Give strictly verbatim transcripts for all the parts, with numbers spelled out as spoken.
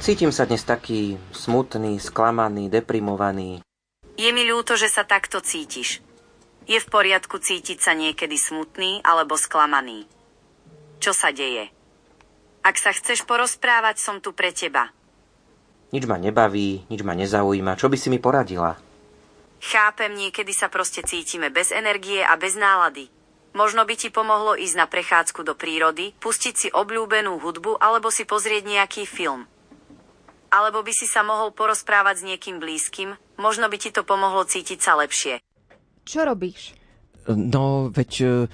Cítim sa dnes taký smutný, sklamaný, deprimovaný. Je mi ľúto, že sa takto cítiš. Je v poriadku cítiť sa niekedy smutný alebo sklamaný. Čo sa deje? Ak sa chceš porozprávať, som tu pre teba. Nič ma nebaví, nič ma nezaujíma. Čo by si mi poradila? Chápem, niekedy sa proste cítime bez energie a bez nálady. Možno by ti pomohlo ísť na prechádzku do prírody, pustiť si obľúbenú hudbu alebo si pozrieť nejaký film. Alebo by si sa mohol porozprávať s niekým blízkym, možno by ti to pomohlo cítiť sa lepšie. Čo robíš? No, veď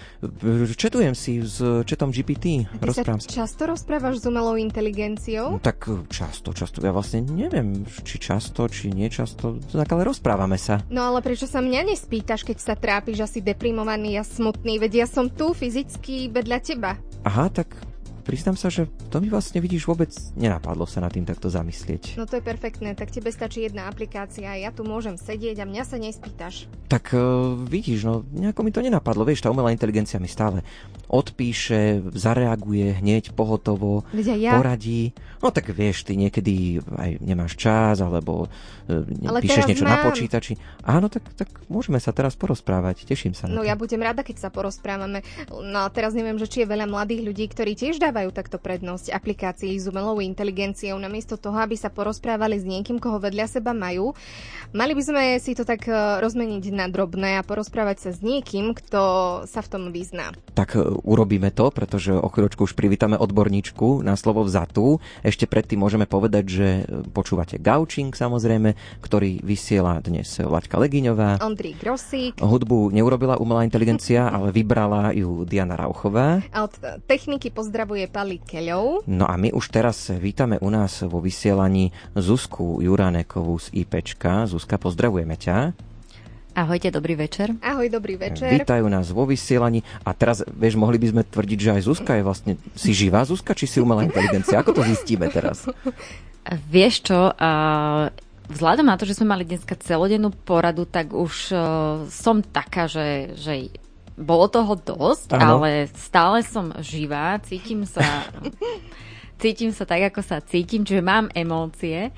četujem si s chatom G P T. A ty Rozprávam sa často rozprávaš s umelou inteligenciou? No, tak často, často. Ja vlastne neviem, či často, či nečasto. Tak ale rozprávame sa. No ale prečo sa mňa nespýtaš, keď sa trápiš, asi deprimovaný a smutný? Veď ja som tu fyzicky vedľa teba. Aha, tak priznám sa, že to mi vlastne, vidíš, vôbec nenapadlo sa nad tým takto zamyslieť. No to je perfektné, tak tebe stačí jedna aplikácia a ja tu môžem sedieť a mňa sa nespýtaš. Tak uh, vidíš, no nejako mi to nenapadlo. Vieš, tá umelá inteligencia mi stále odpíše, zareaguje hneď, pohotovo, ja. poradí. No tak vieš, ty niekedy aj nemáš čas, alebo uh, píšeš niečo mám. na počítači. Áno, tak, tak môžeme sa teraz porozprávať. Teším sa na No to. ja budem rada, keď sa porozprávame. No a teraz neviem, že či je veľa mladých ľudí, ktorí tiež dávajú takto prednosť aplikácií s umelou inteligenciou, namiesto toho, aby sa porozprávali s niekým, koho vedľa seba majú. Mali by sme si to tak rozmeniť na drobné a porozprávať sa s niekým, kto sa v tom vyzná. Tak urobíme to, pretože o chvíľočku už privítame odborníčku na slovo vzatú. Ešte predtým môžeme povedať, že počúvate Gaučing, samozrejme, ktorý vysiela dnes Laďka Legiňová. Ondrej Grosík. Hudbu neurobila umelá inteligencia, ale vybrala ju Diana Rauchová. A od techniky pozdravuje Pali Keľov. No a my už teraz vítame u nás vo vysielaní Zuzku Juránekovú z IPčka. Zuzka, pozdravujeme ťa. Ahojte, dobrý večer. Ahoj, dobrý večer. Vítajú nás vo vysielaní. A teraz, vieš, mohli by sme tvrdiť, že aj Zuzka je vlastne... Si živá Zuzka, či si umelá inteligencia? Ako to zistíme teraz? Vieš čo, uh, vzhľadom na to, že sme mali dneska celodennú poradu, tak už uh, som taká, že, že bolo toho dosť, Áno. ale stále som živá, cítim sa, cítim sa tak, ako sa cítim, čiže mám emócie.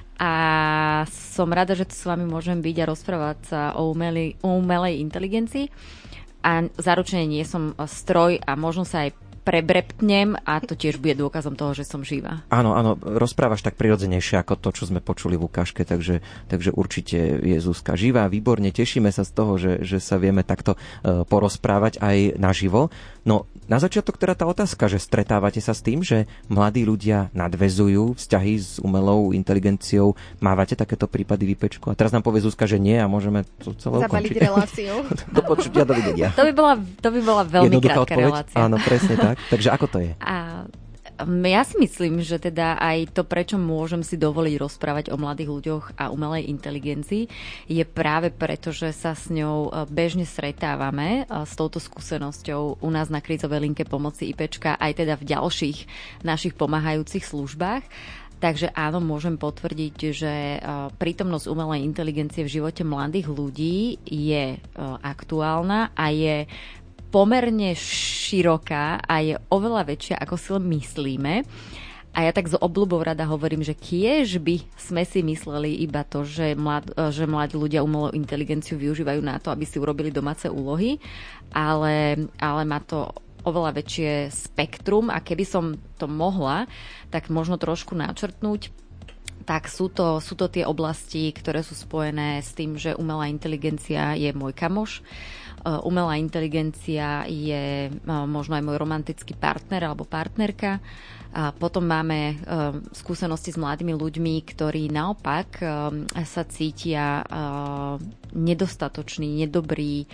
A som rada, že tu s vami môžem byť a rozprávať sa o, umelej, o umelej inteligencii. A zaručene nie som stroj a možno sa aj prebreptnem a to tiež bude dôkazom toho, že som živá. Áno, áno, rozprávaš tak prirodzenejšie ako to, čo sme počuli v ukážke, takže, takže určite je Zuzka živá, výborne, tešíme sa z toho, že, že sa vieme takto uh, porozprávať aj naživo. No, na začiatok teda tá otázka, že stretávate sa s tým, že mladí ľudia nadväzujú vzťahy s umelou inteligenciou, mávate takéto prípady v IPčku? A teraz nám povie Zuzka, že nie a môžeme to celé Zabaliť ukončiť. reláciu. Do počutia, dovidenia. To by bola, to by bola veľmi Jednoduchá krátka odpoveď? relácia. Áno, presne tak. Takže ako to je? A ja si myslím, že teda aj to, prečo môžem si dovoliť rozprávať o mladých ľuďoch a umelej inteligencii, je práve preto, že sa s ňou bežne stretávame s touto skúsenosťou u nás na krízovej linke pomoci IPčka, aj teda v ďalších našich pomáhajúcich službách. Takže áno, môžem potvrdiť, že prítomnosť umelej inteligencie v živote mladých ľudí je aktuálna a je pomerne široká a je oveľa väčšia, ako si len myslíme. A ja tak z obľubou rada hovorím, že kiež by sme si mysleli iba to, že, mlad, že mladí ľudia umelú inteligenciu využívajú na to, aby si urobili domáce úlohy, ale, ale má to oveľa väčšie spektrum a keby som to mohla, tak možno trošku načrtnúť, tak sú to, sú to tie oblasti, ktoré sú spojené s tým, že umelá inteligencia je môj kamoš. Umelá inteligencia je možno aj môj romantický partner alebo partnerka. A potom máme skúsenosti s mladými ľuďmi, ktorí naopak sa cítia nedostatoční, nedobrí,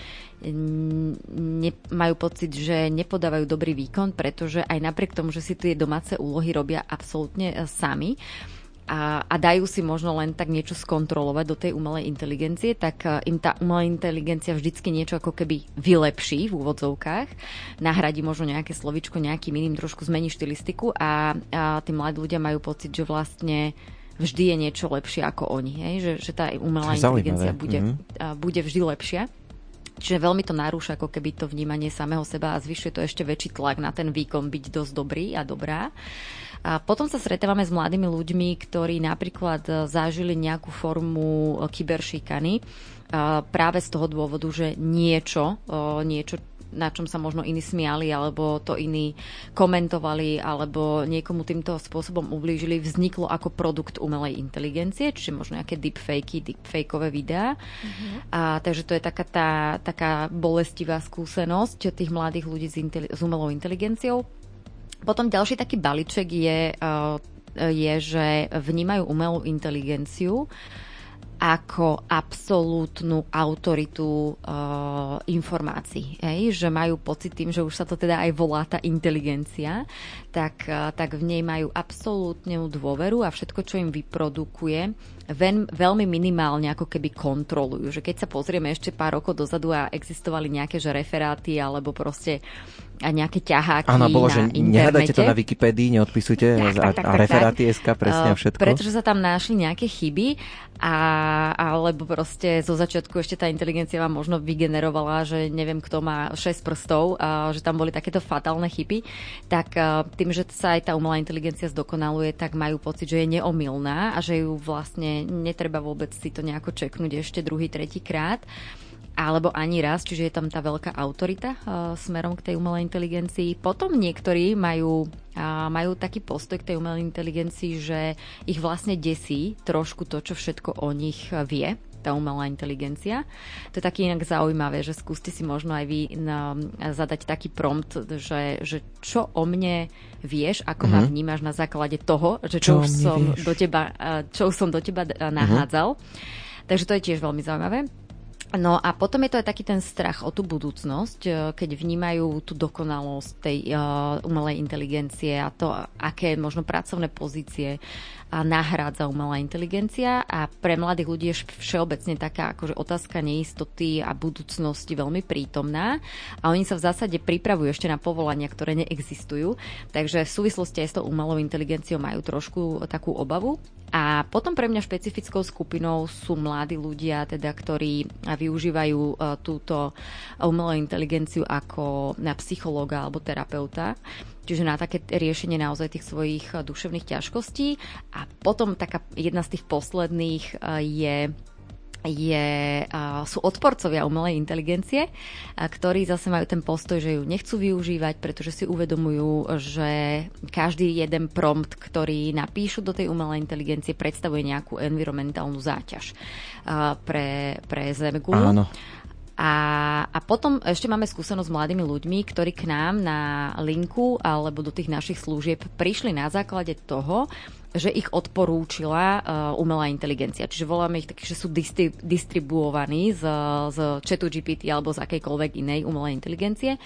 ne, majú pocit, že nepodávajú dobrý výkon, pretože aj napriek tomu, že si tie domáce úlohy robia absolútne sami, A, a dajú si možno len tak niečo skontrolovať do tej umelej inteligencie, tak im tá umelá inteligencia vždycky niečo ako keby vylepší v úvodzovkách, nahradí možno nejaké slovičko nejakým iným, trošku zmení štilistiku a, a tí mladí ľudia majú pocit, že vlastne vždy je niečo lepšie ako oni, hej? Že, že tá umelá inteligencia bude, mm-hmm. bude vždy lepšia. Čiže veľmi to narúša ako keby to vnímanie samého seba a zvyšuje to ešte väčší tlak na ten výkon byť dosť dobrý a dobrá. A potom sa stretávame s mladými ľuďmi, ktorí napríklad zažili nejakú formu kyberšikany práve z toho dôvodu, že niečo, niečo na čom sa možno iní smiali, alebo to iní komentovali, alebo niekomu týmto spôsobom ublížili, vzniklo ako produkt umelej inteligencie, čiže možno nejaké deepfakey, deepfakeové videá. Uh-huh. A, takže to je taká, tá, taká bolestivá skúsenosť tých mladých ľudí s, inteli- s umelou inteligenciou. Potom ďalší taký balíček je, uh, je, že vnímajú umelú inteligenciu ako absolútnu autoritu uh, informácií. Hej? Že majú pocit tým, že už sa to teda aj volá tá inteligencia, tak, uh, tak v nej majú absolútnu dôveru a všetko, čo im vyprodukuje, ven, veľmi minimálne ako keby kontrolujú. Že keď sa pozrieme ešte pár rokov dozadu a existovali nejaké že referáty alebo proste a nejaké ťaháky Áno, bolo, na že internete. Nehľadajte to na Wikipédii, neodpisujte tak, a, tak, tak, a referáty bodka es ká, presne uh, všetko. Pretože sa tam našli nejaké chyby a, alebo proste zo začiatku ešte tá inteligencia vám možno vygenerovala, že neviem, kto má šesť prstov, a že tam boli takéto fatálne chyby, tak uh, tým, že sa aj tá umelá inteligencia zdokonaluje, tak majú pocit, že je neomylná a že ju vlastne netreba vôbec si to nejako čeknúť ešte druhý, tretí krát. Alebo ani raz, čiže je tam tá veľká autorita uh, smerom k tej umelej inteligencii. Potom niektorí majú, uh, majú taký postoj k tej umelej inteligencii, že ich vlastne desí trošku to, čo všetko o nich vie, tá umelá inteligencia. To je taký inak zaujímavé, že skúste si možno aj vy na, zadať taký prompt, že, že čo o mne vieš, ako uh-huh. ma vnímaš na základe toho, že čo, čo už som do teba, čo už som do teba nahádzal. Uh-huh. Takže to je tiež veľmi zaujímavé. No a potom je to aj taký ten strach o tú budúcnosť, keď vnímajú tú dokonalosť tej uh, umelej inteligencie a to, aké možno pracovné pozície a nahrádza umelá inteligencia a pre mladých ľudí je všeobecne taká akože otázka neistoty a budúcnosti veľmi prítomná a oni sa v zásade pripravujú ešte na povolania, ktoré neexistujú, takže v súvislosti aj s tou umelou inteligenciou majú trošku takú obavu. A potom pre mňa špecifickou skupinou sú mladí ľudia, teda, ktorí využívajú túto umelú inteligenciu ako na psychológa alebo terapeuta, čiže na také riešenie naozaj tých svojich duševných ťažkostí. A potom taká jedna z tých posledných je... Je, uh, sú odporcovia umelej inteligencie, uh, ktorí zase majú ten postoj, že ju nechcú využívať, pretože si uvedomujú, že každý jeden prompt, ktorý napíšu do tej umelej inteligencie, predstavuje nejakú environmentálnu záťaž uh, pre, pre Zemegulu. Áno. A, a potom ešte máme skúsenosť s mladými ľuďmi, ktorí k nám na linku alebo do tých našich služieb prišli na základe toho, že ich odporúčila uh, umelá inteligencia. Čiže voláme ich takí, že sú distri- distribuovaní z, z chatu G P T alebo z akejkoľvek inej umelej inteligencie.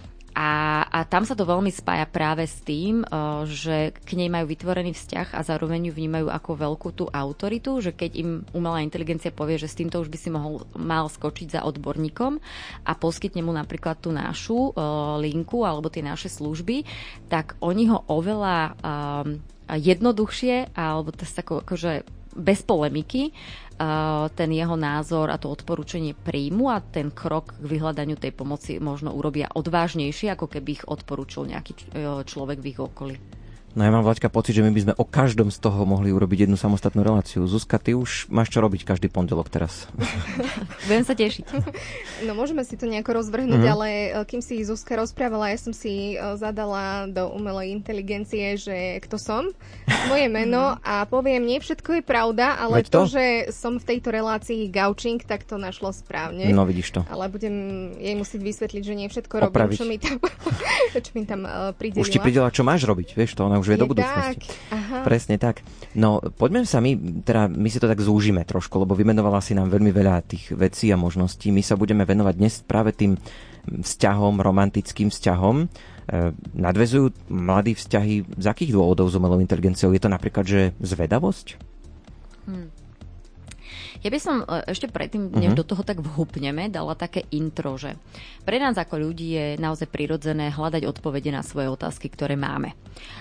A, a tam sa to veľmi spája práve s tým, uh, že k nej majú vytvorený vzťah a zároveň ju vnímajú ako veľkú tú autoritu, že keď im umelá inteligencia povie, že s týmto už by si mohol, mal skočiť za odborníkom a poskytne mu napríklad tú našu uh, linku alebo tie naše služby, tak oni ho oveľa um, jednoduchšie alebo to ako, akože bez polemiky uh, ten jeho názor a to odporúčanie príjmu a ten krok k vyhľadaniu tej pomoci možno urobia odvážnejšie, ako keby ich odporúčil nejaký č- človek v ich okolí. No ja mám, Vlaďka, pocit, že my by sme o každom z toho mohli urobiť jednu samostatnú reláciu. Zuzka, ty už máš čo robiť každý pondelok teraz. Budem sa tešiť. No môžeme si to nejako rozvrhnúť, mm-hmm. ale kým si Zuzka rozprávala, ja som si zadala do umelej inteligencie, že kto som, moje meno a poviem, nie všetko je pravda, ale to? to, že som v tejto relácii gaučing, tak to našlo správne. No vidíš to. Ale budem jej musieť vysvetliť, že nie všetko robím, Opraviť. čo mi tam, čo mi tam uh, pridelila. Už ti pridelila, čo máš robiť, vieš to, ona už vie do budúcnosti. Presne tak. No, poďme sa my, teda my si to tak zúžime trošku, lebo vymenovala si nám veľmi veľa tých vecí a možností. My sa budeme venovať dnes práve tým vzťahom, romantickým vzťahom. E, nadväzujú mladí vzťahy z akých dôvodov s umelou inteligenciou? Je to napríklad, že zvedavosť? Hmm. Ja by som ešte predtým, než uh-huh. do toho tak vhupneme, dala také intro, že pre nás ako ľudí je naozaj prirodzené hľadať odpovede na svoje otázky, ktoré máme.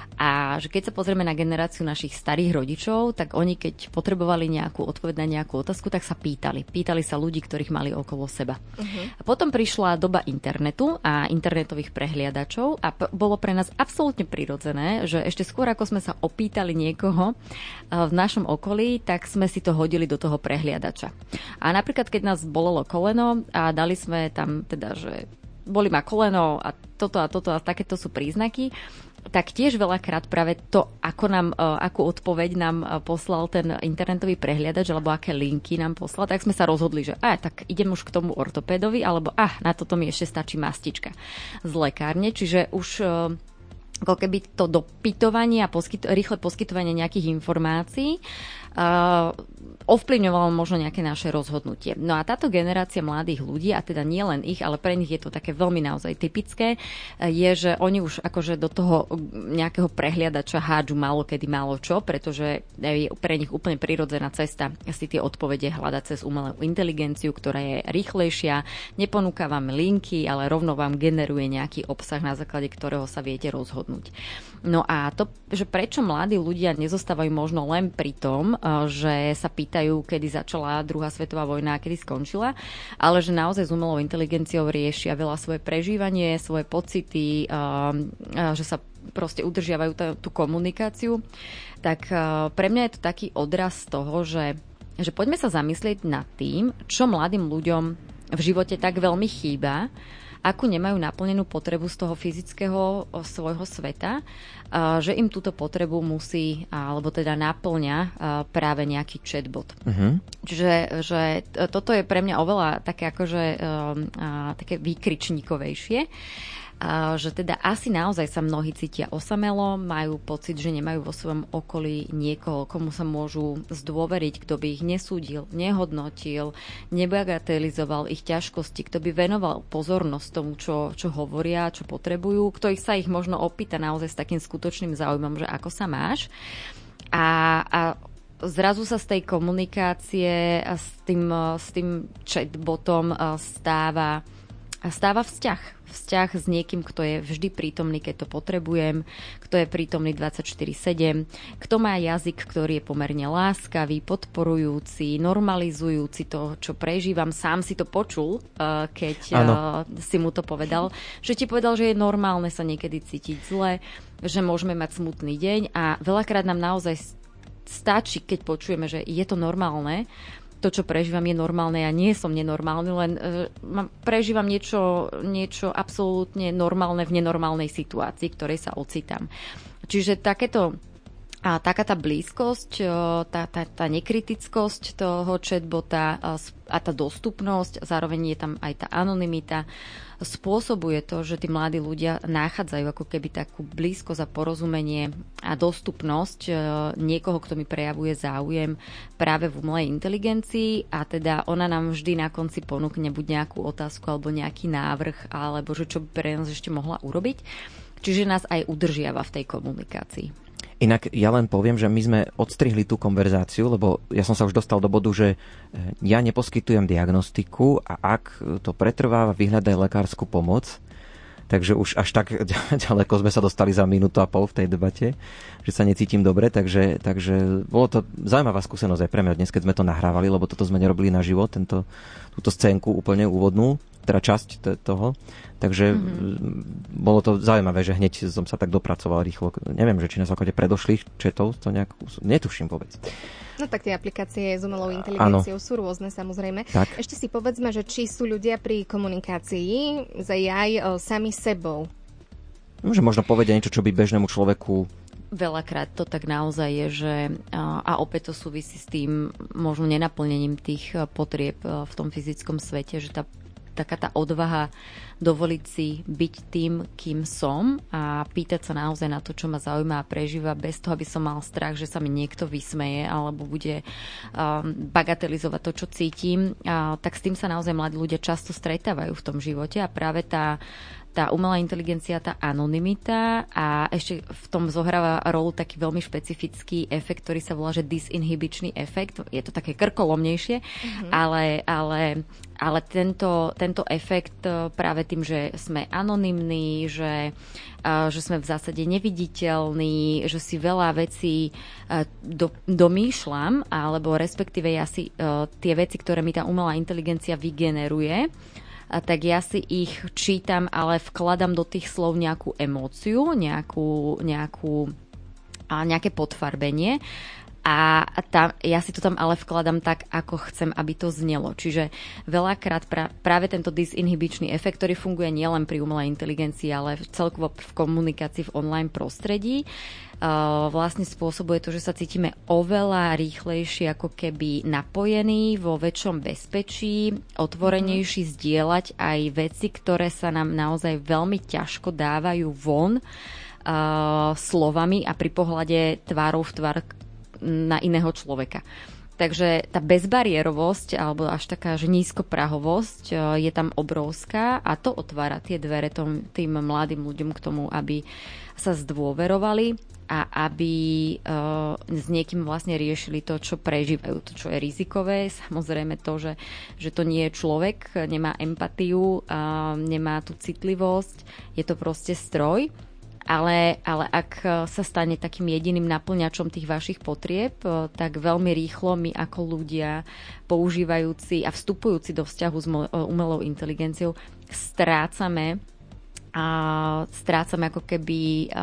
A že keď sa pozrieme na generáciu našich starých rodičov, tak oni keď potrebovali nejakú odpoveď na nejakú otázku, tak sa pýtali. Pýtali sa ľudí, ktorých mali okolo seba. Uh-huh. A potom prišla doba internetu a internetových prehliadačov a p- bolo pre nás absolútne prirodzené, že ešte skôr ako sme sa opýtali niekoho v našom okolí, tak sme si to hodili do toho prehliadača. A napríklad, keď nás bolelo koleno a dali sme tam teda, že boli ma koleno a toto a toto a takéto sú príznaky, tak tiež veľakrát práve to, ako nám, akú odpoveď nám poslal ten internetový prehliadač, alebo aké linky nám poslal, tak sme sa rozhodli, že a, tak idem už k tomu ortopédovi, alebo a, na toto mi ešte stačí mastička z lekárne, čiže už ako keby to dopytovanie a poskyt- rýchle poskytovanie nejakých informácií uh, ovplyvňovalo možno nejaké naše rozhodnutie. No a táto generácia mladých ľudí, a teda nie len ich, ale pre nich je to také veľmi naozaj typické, je, že oni už akože do toho nejakého prehliadača hádžu málo kedy málo čo, pretože je pre nich úplne prirodzená cesta si tie odpovede hľadať cez umelú inteligenciu, ktorá je rýchlejšia, neponúka vám linky, ale rovno vám generuje nejaký obsah, na základe ktorého sa viete rozhodnúť. No a to, že prečo mladí ľudia nezostávajú možno len pri tom, že sa pýtajú, kedy začala druhá svetová vojna a kedy skončila, ale že naozaj s umelou inteligenciou riešia veľa svoje prežívanie, svoje pocity, že sa proste udržiavajú t- tú komunikáciu, tak pre mňa je to taký odraz toho, že, že poďme sa zamyslieť nad tým, čo mladým ľuďom v živote tak veľmi chýba, akú nemajú naplnenú potrebu z toho fyzického svojho sveta, že im túto potrebu musí, alebo teda naplňa práve nejaký chatbot. Uh-huh. Čiže že toto je pre mňa oveľa také akože také výkričníkovejšie. A že teda asi naozaj sa mnohí cítia osamelo, majú pocit, že nemajú vo svojom okolí niekoho, komu sa môžu zdôveriť, kto by ich nesúdil, nehodnotil, nebagatelizoval ich ťažkosti, kto by venoval pozornosť tomu, čo, čo hovoria, čo potrebujú, kto ich sa ich možno opýta naozaj s takým skutočným záujmom, že ako sa máš. A, a zrazu sa z tej komunikácie s tým, s tým chatbotom stáva, stáva vzťah. Vzťah s niekým, kto je vždy prítomný, keď to potrebujem, kto je prítomný dvadsaťštyri sedem, kto má jazyk, ktorý je pomerne láskavý, podporujúci, normalizujúci to, čo prežívam. Sám si to počul, keď ano. si mu to povedal, že ti povedal, že je normálne sa niekedy cítiť zle, že môžeme mať smutný deň a veľakrát nám naozaj stačí, keď počujeme, že je to normálne, to, čo prežívam, je normálne. Ja nie som nenormálny, len uh, prežívam niečo, niečo absolútne normálne v nenormálnej situácii, ktorej sa ocitám. Čiže takéto a taká tá blízkosť, tá, tá, tá nekritickosť toho chatbota a tá dostupnosť, zároveň je tam aj tá anonymita, spôsobuje to, že tí mladí ľudia nachádzajú ako keby takú blízkosť a porozumenie a dostupnosť niekoho, kto mi prejavuje záujem práve v umelej inteligencii a teda ona nám vždy na konci ponúkne buď nejakú otázku alebo nejaký návrh, alebo že čo by pre nás ešte mohla urobiť. Čiže nás aj udržiava v tej komunikácii. Inak ja len poviem, že my sme odstrihli tú konverzáciu, lebo ja som sa už dostal do bodu, že ja neposkytujem diagnostiku a ak to pretrváva, vyhľadaj lekárskú pomoc. Takže už až tak ďaleko sme sa dostali za minútu a pol v tej debate, že sa necítim dobre. Takže, takže bolo to zaujímavá skúsenosť aj pre mňa dnes, keď sme to nahrávali, lebo toto sme nerobili naživo, tento, túto scénku úplne úvodnú, teda časť t- toho. Takže mm-hmm. bolo to zaujímavé, že hneď som sa tak dopracoval rýchlo. Neviem, že či na základe predošlých četov to nejak... Netuším, povedz. No tak tie aplikácie s umelou inteligenciou ano. Sú rôzne, samozrejme. Tak. Ešte si povedzme, že či sú ľudia pri komunikácii s á í sami sebou. Môže možno povedať niečo, čo by bežnému človeku... Veľakrát to tak naozaj je, že a opäť to súvisí s tým možno nenaplnením tých potrieb v tom fyzickom svete, že tá taká tá odvaha dovoliť si byť tým, kým som a pýtať sa naozaj na to, čo ma zaujíma a prežíva bez toho, aby som mal strach, že sa mi niekto vysmeje alebo bude um, bagatelizovať to, čo cítim. A, tak s tým sa naozaj mladí ľudia často stretávajú v tom živote a práve tá tá umelá inteligencia, tá anonymita a ešte v tom zohráva rolu taký veľmi špecifický efekt, ktorý sa volá, že disinhibičný efekt. Je to také krkolomnejšie, mm-hmm. ale, ale, ale tento, tento efekt práve tým, že sme anonymní, že, že sme v zásade neviditeľní, že si veľa vecí do, domýšľam, alebo respektíve ja si tie veci, ktoré mi tá umelá inteligencia vygeneruje, a tak ja si ich čítam, ale vkladám do tých slov nejakú emóciu, nejakú, nejakú, a nejaké podfarbenie. A tam, ja si to tam ale vkladám tak, ako chcem, aby to znelo. Čiže veľakrát pra, práve tento disinhibičný efekt, ktorý funguje nielen pri umelej inteligencii, ale celkovo v komunikácii v online prostredí, Uh, vlastne spôsobuje to, že sa cítime oveľa rýchlejšie, ako keby napojení, vo väčšom bezpečí, otvorenejší mm-hmm. zdieľať aj veci, ktoré sa nám naozaj veľmi ťažko dávajú von uh, slovami a pri pohľade tvárou v tvár na iného človeka. Takže tá bezbariérovosť, alebo až taká, že nízkoprahovosť uh, je tam obrovská a to otvára tie dvere tom, tým mladým ľuďom k tomu, aby sa zdôverovali a aby uh, s niekým vlastne riešili to, čo prežívajú, to, čo je rizikové. Samozrejme to, že, že to nie je človek, nemá empatiu, uh, nemá tú citlivosť, je to proste stroj. Ale, ale ak sa stane takým jediným naplňačom tých vašich potrieb, tak veľmi rýchlo my ako ľudia používajúci a vstupujúci do vzťahu s umelou inteligenciou strácame, a strácame ako keby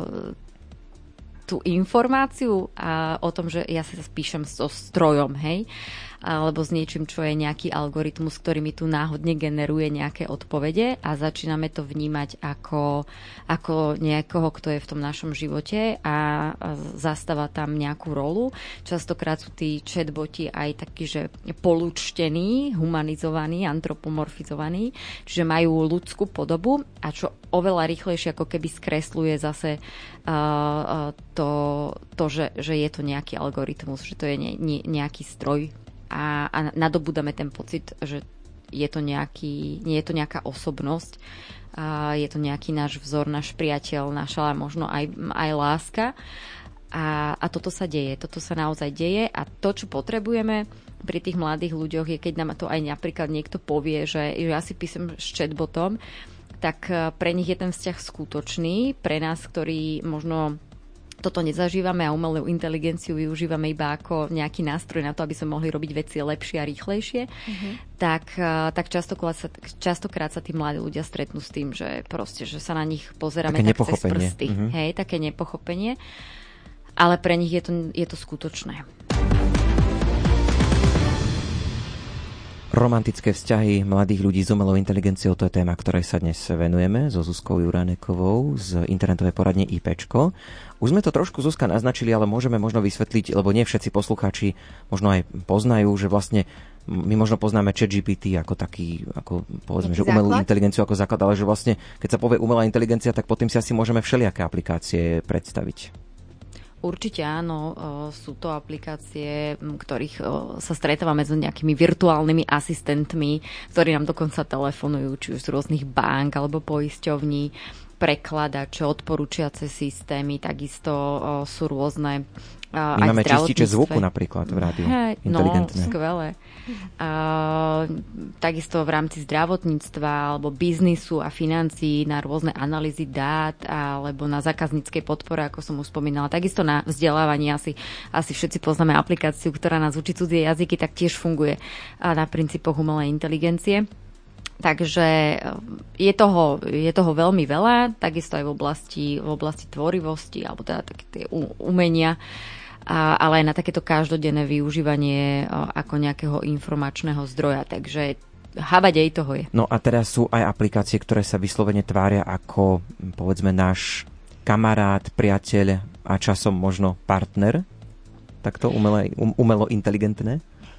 tú informáciu a o tom, že ja sa spíšem so strojom, hej, alebo s niečím, čo je nejaký algoritmus, ktorý mi tu náhodne generuje nejaké odpovede a začíname to vnímať ako, ako niekoho, kto je v tom našom živote a zastáva tam nejakú rolu. Častokrát sú tí chatboti aj takí, že polúčtení, humanizovaní, antropomorfizovaní, čiže majú ľudskú podobu a čo oveľa rýchlejšie ako keby skresľuje zase uh, uh, to, to že, že je to nejaký algoritmus, že to je ne, ne, nejaký stroj a, a nadobúdame ten pocit, že je to nejaký, nie je to nejaká osobnosť, a je to nejaký náš vzor, náš priateľ, naša možno aj, aj láska a, a toto sa deje, toto sa naozaj deje a to, čo potrebujeme pri tých mladých ľuďoch je, keď nám to aj napríklad niekto povie, že ja si píšem s chatbotom, tak pre nich je ten vzťah skutočný, pre nás, ktorí možno toto nezažívame a umelú inteligenciu využívame iba ako nejaký nástroj na to, aby sme mohli robiť veci lepšie a rýchlejšie, mm-hmm. tak, tak častokrát, sa, častokrát sa tí mladí ľudia stretnú s tým, že proste, že sa na nich pozeráme také tak cez prsty. Mm-hmm. Hej, také nepochopenie. Ale pre nich je to, je to skutočné. Romantické vzťahy mladých ľudí s umelou inteligenciou, to je téma, ktorej sa dnes venujeme so Zuzkou Juránekovou z internetovej poradne IPčko. Už sme to trošku, Zuzka, naznačili, ale môžeme možno vysvetliť, lebo nie všetci poslucháči možno aj poznajú, že vlastne my možno poznáme ChatGPT ako taký, ako povedzme, že umelú inteligenciu ako základ, ale že vlastne, keď sa povie umelá inteligencia, tak potom si asi môžeme všelijaké aplikácie predstaviť. Určite áno, sú to aplikácie, ktorých sa stretávame s nejakými virtuálnymi asistentmi, ktorí nám dokonca telefonujú, či už z rôznych bank alebo poisťovní, prekladače, odporúčiace systémy, takisto sú rôzne My aj máme čističe zvuku napríklad v rádiu. Hey, inteligentné. No, skvelé. Uh, takisto v rámci zdravotníctva alebo biznisu a financií na rôzne analýzy dát alebo na zákazníckej podpore, ako som už spomínala. Takisto na vzdelávanie asi, asi všetci poznáme aplikáciu, ktorá nás učí cudzie jazyky, tak tiež funguje na princípoch umelej inteligencie. Takže je toho, je toho veľmi veľa, takisto aj v oblasti, v oblasti tvorivosti alebo teda také tie umenia, a, ale aj na takéto každodenné využívanie ako nejakého informačného zdroja. Takže habadej toho je. No a teraz sú aj aplikácie, ktoré sa vyslovene tvária ako, povedzme, náš kamarát, priateľ a časom možno partner. Takto umelo, um, umelo inteligentné?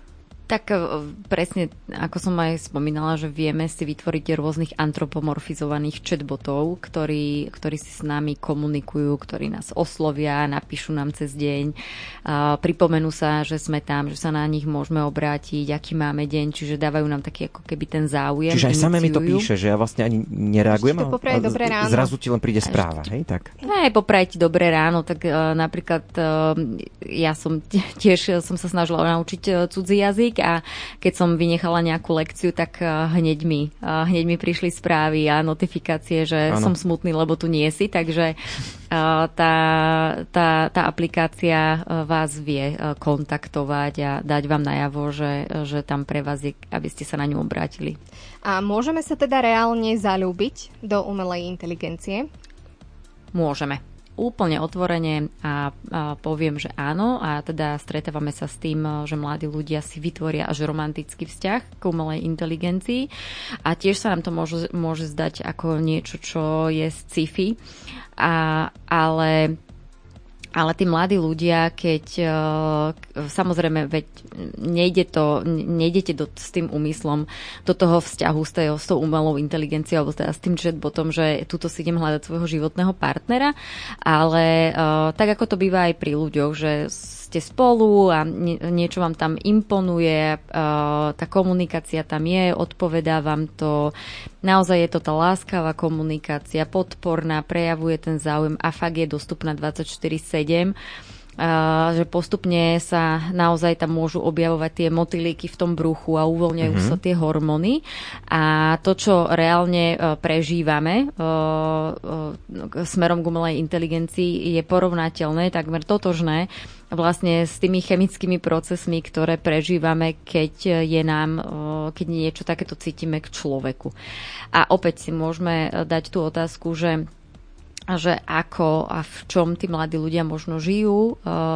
Tak presne, ako som aj spomínala, že vieme si vytvoriť rôznych antropomorfizovaných chatbotov, ktorí, ktorí si s nami komunikujú, ktorí nás oslovia, napíšu nám cez deň, pripomenú sa, že sme tam, že sa na nich môžeme obrátiť, aký máme deň, čiže dávajú nám taký ako keby ten záujem. Čiže aj samé mi to píše, že ja vlastne ani nereagujem, ale zrazu ti len príde správa, hej? Tak. Aj popraje ti dobré ráno, tak uh, napríklad uh, ja som tiež som sa snažila naučiť uh, cudzí jazyk a keď som vynechala nejakú lekciu, tak uh, hneď mi uh, hneď mi prišli správy a notifikácie, že ano. Som smutný, lebo tu nie si, takže uh, tá, tá, tá aplikácia uh, vás vie uh, kontaktovať a dať vám najavo, že, že tam pre vás je, aby ste sa na ňu obrátili. A môžeme sa teda reálne zaľúbiť do umelej inteligencie? Môžeme. Úplne otvorene a, a poviem, že áno, a teda stretávame sa s tým, že mladí ľudia si vytvoria až romantický vzťah k umelej inteligencii a tiež sa nám to môže, môže zdať ako niečo, čo je sci-fi, a, ale Ale tí mladí ľudia, keď samozrejme, veď nejde to, nejdete do, s tým úmyslom do toho vzťahu s, tej, s tou umelou inteligenciou alebo teda s tým chatbotom, že tuto si idem hľadať svojho životného partnera, ale tak ako to býva aj pri ľuďoch, že ste spolu a nie, niečo vám tam imponuje, tá komunikácia tam je, odpovedá vám to, naozaj je to tá láskavá komunikácia, podporná, prejavuje ten záujem a fakt je dostupná dvadsaťštyri sedem, že postupne sa naozaj tam môžu objavovať tie motýliky v tom bruchu a uvoľňajú mm-hmm. sa tie hormóny. A to, čo reálne prežívame smerom k umelej inteligencii, je porovnateľné, takmer totožné vlastne s tými chemickými procesmi, ktoré prežívame, keď je nám, keď niečo takéto cítime k človeku. A opäť si môžeme dať tú otázku, že že ako a v čom tí mladí ľudia možno žijú,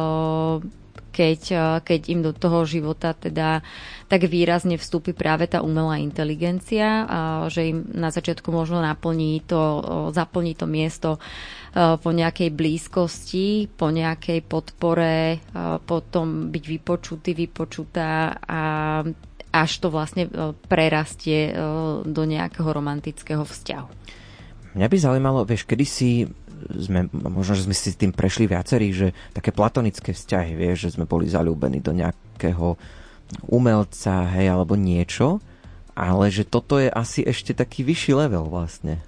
keď, keď im do toho života teda tak výrazne vstúpi práve tá umelá inteligencia, že im na začiatku možno naplní to, zaplní to miesto po nejakej blízkosti, po nejakej podpore, potom byť vypočutý, vypočutá a až to vlastne prerastie do nejakého romantického vzťahu. Mňa by zaujímalo, vieš, kedysi sme, možno, že sme si tým prešli viacerí, že také platonické vzťahy, vieš, že sme boli zaľúbení do nejakého umelca, hej, alebo niečo, ale že toto je asi ešte taký vyšší level vlastne.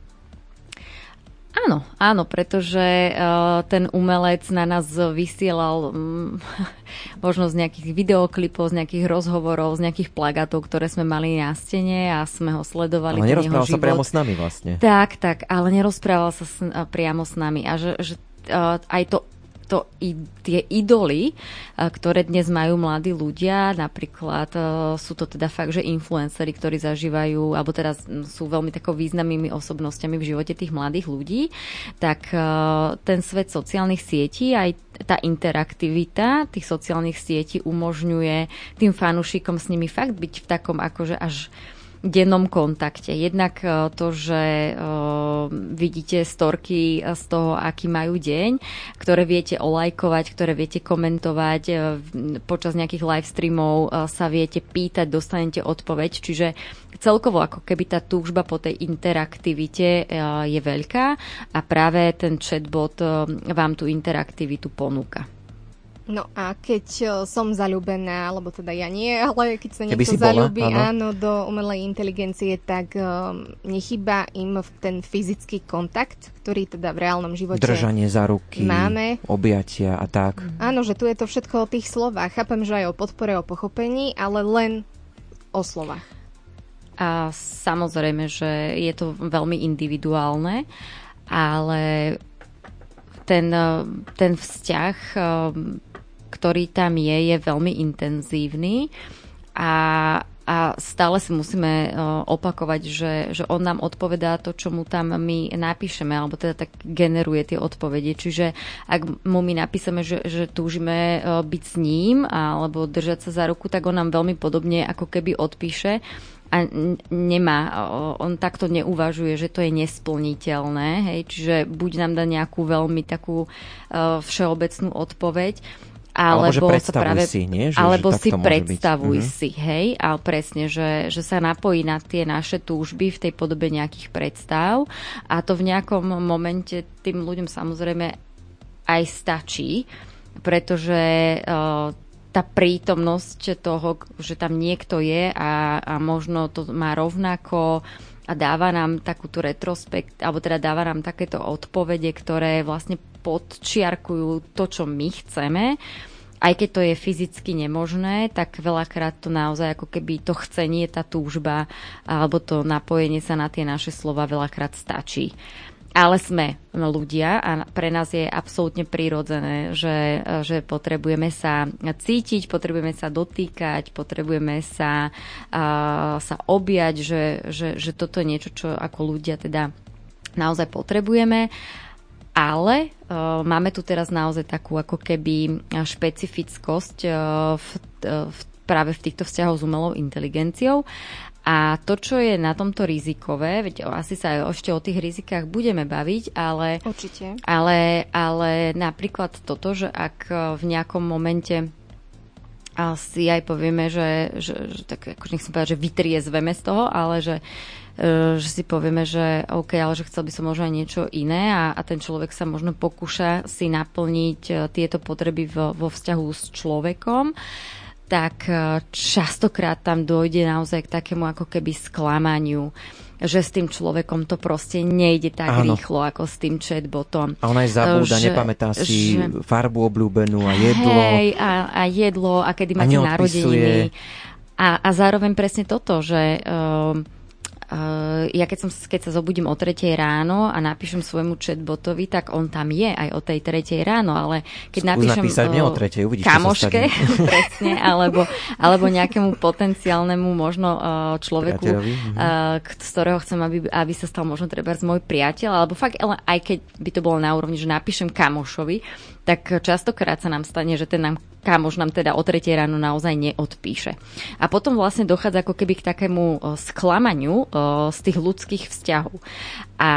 Áno, áno, pretože uh, ten umelec na nás vysielal um, možno z nejakých videoklipov, z nejakých rozhovorov, z nejakých plagátov, ktoré sme mali na stene a sme ho sledovali. Ale nerozprával sa priamo s nami vlastne. Tak, tak, ale nerozprával sa s, uh, priamo s nami a že, že uh, aj to To, i, tie idoly, ktoré dnes majú mladí ľudia, napríklad sú to teda fakt, že influenceri, ktorí zažívajú, alebo teda sú veľmi takou významnými osobnostiami v živote tých mladých ľudí, tak ten svet sociálnych sietí, aj tá interaktivita tých sociálnych sietí umožňuje tým fanúšikom s nimi fakt byť v takom akože až dennom kontakte. Jednak to, že uh, vidíte storky z toho, aký majú deň, ktoré viete olajkovať, ktoré viete komentovať, uh, počas nejakých live streamov uh, sa viete pýtať, dostanete odpoveď, čiže celkovo ako keby tá túžba po tej interaktivite uh, je veľká a práve ten chatbot uh, vám tú interaktivitu ponúka. No a keď som zaľúbená, alebo teda ja nie, ale keď sa niekto zaľúbi áno, do umelej inteligencie, tak um, nechýba im ten fyzický kontakt, ktorý teda v reálnom živote držanie za ruky, máme. Objatia a tak. Áno, že tu je to všetko o tých slovách. Chápem, že aj o podpore, o pochopení, ale len o slovách. A samozrejme, že je to veľmi individuálne, ale ten, ten vzťah, ktorý tam je, je veľmi intenzívny a, a stále si musíme opakovať, že, že on nám odpovedá to, čo mu tam my napíšeme, alebo teda tak generuje tie odpovede. Čiže ak mu my napíšeme, že, že túžime byť s ním alebo držať sa za ruku, tak on nám veľmi podobne ako keby odpíše a nemá, on takto neuvažuje, že to je nesplniteľné, hej, čiže buď nám dá nejakú veľmi takú všeobecnú odpoveď, Alebo, že sa práve, si, nie? Že, alebo že si predstavuj byť. si, hej, ale presne, že, že sa napojí na tie naše túžby v tej podobe nejakých predstav a to v nejakom momente tým ľuďom samozrejme aj stačí, pretože uh, tá prítomnosť toho, že tam niekto je a, a možno to má rovnako a dáva nám takúto retrospekt, alebo teda dáva nám takéto odpovede, ktoré vlastne podčiarkujú to, čo my chceme. Aj keď to je fyzicky nemožné, tak veľakrát to naozaj ako keby to chcenie, tá túžba alebo to napojenie sa na tie naše slova veľakrát stačí. Ale sme ľudia a pre nás je absolútne prirodzené, že, že potrebujeme sa cítiť, potrebujeme sa dotýkať, potrebujeme sa, uh, sa objať, že, že, že toto je niečo, čo ako ľudia teda naozaj potrebujeme. Ale uh, máme tu teraz naozaj takú ako keby špecifickosť uh, v, v, práve v týchto vzťahoch s umelou inteligenciou. A to, čo je na tomto rizikové, veď asi sa ešte o tých rizikách budeme baviť, ale, Určite. ale, ale napríklad toto, že ak v nejakom momente si aj povieme, že, že, že tak akože nechcem povedať, že vytriezveme z toho, ale že, že si povieme, že OK, ale že chcel by som možno aj niečo iné a, a ten človek sa možno pokúša si naplniť tieto potreby vo, vo vzťahu s človekom, tak častokrát tam dojde naozaj k takému ako keby sklamaniu, že s tým človekom to proste nejde tak Áno. rýchlo ako s tým chatbotom. A ona aj zabúda, že, nepamätá si že, farbu obľúbenú a jedlo. Hej, a, a jedlo, a kedy máte narodeniny. A, a zároveň presne toto, že... Um, Uh, ja keď, som, keď sa zobudím o tretej ráno a napíšem svojmu chatbotovi, tak on tam je aj o tej tretej ráno, ale keď Skús napíšem napísať mne o tretej, uvidíš, kamoške, presne, alebo, alebo nejakému potenciálnemu možno uh, človeku, uh, z ktorého chcem, aby, aby sa stal možno treba z môj priateľ, alebo fakt, ale aj keď by to bolo na úrovni, že napíšem kamošovi, tak častokrát sa nám stane, že ten nám kamoš nám teda o tretej ráno naozaj neodpíše. A potom vlastne dochádza ako keby k takému sklamaniu z tých ľudských vzťahov. A,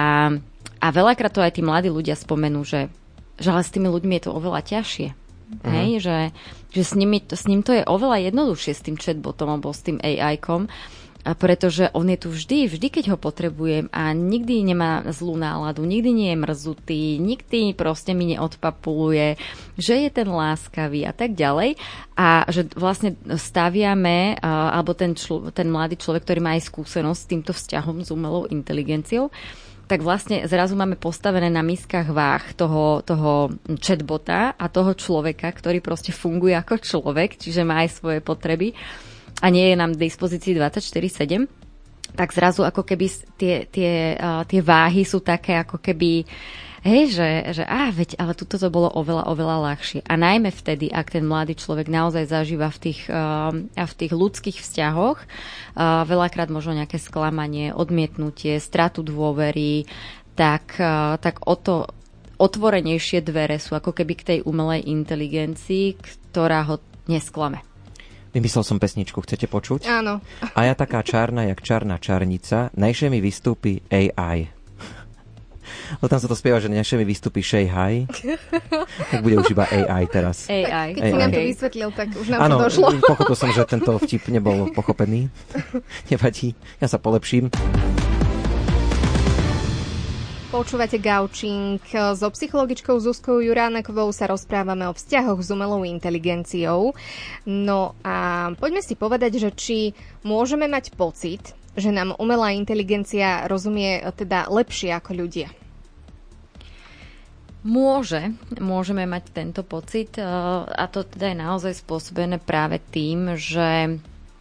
a veľakrát to aj tí mladí ľudia spomenú, že, že ale s tými ľuďmi je to oveľa ťažšie. Uh-huh. Hej, že, že s, nimi, s ním to je oveľa jednoduchšie s tým chatbotom alebo s tým á í-kom, a pretože on je tu vždy, vždy, keď ho potrebujem a nikdy nemá zlú náladu, nikdy nie je mrzutý, nikdy proste mi neodpapuluje, že je ten láskavý a tak ďalej. A že vlastne staviame, alebo ten, člo, ten mladý človek, ktorý má aj skúsenosť s týmto vzťahom s umelou inteligenciou, tak vlastne zrazu máme postavené na miskách váh toho, toho chatbota a toho človeka, ktorý proste funguje ako človek, čiže má aj svoje potreby a nie je nám v dispozícii dvadsaťštyri sedem, tak zrazu ako keby tie, tie, uh, tie váhy sú také ako keby, hej, že, že á, veď, ale tuto to bolo oveľa, oveľa ľahšie. A najmä vtedy, ak ten mladý človek naozaj zažíva v tých, uh, v tých ľudských vzťahoch uh, veľakrát možno nejaké sklamanie, odmietnutie, stratu dôvery, tak, uh, tak o to otvorenejšie dvere sú ako keby k tej umelej inteligencii, ktorá ho nesklame. Vymyslel som pesničku, chcete počuť? Áno. A ja taká čárna, jak čarná čarnica, najšie mi vystúpi á í. No tam sa to spieva, že najšie mi vystúpi Shanghai. Tak bude už iba á í teraz. á í. Keď si nám to vysvetlil, tak už nám ano, to došlo. Áno, pochopil som, že tento vtip nebol pochopený. Nevadí, ja sa polepším. Počúvate Gaučing. So psychologičkou Zuzkou Juránekovou sa rozprávame o vzťahoch s umelou inteligenciou. No a poďme si povedať, že či môžeme mať pocit, že nám umelá inteligencia rozumie teda lepšie ako ľudia. Môže, môžeme mať tento pocit a to teda je naozaj spôsobené práve tým, že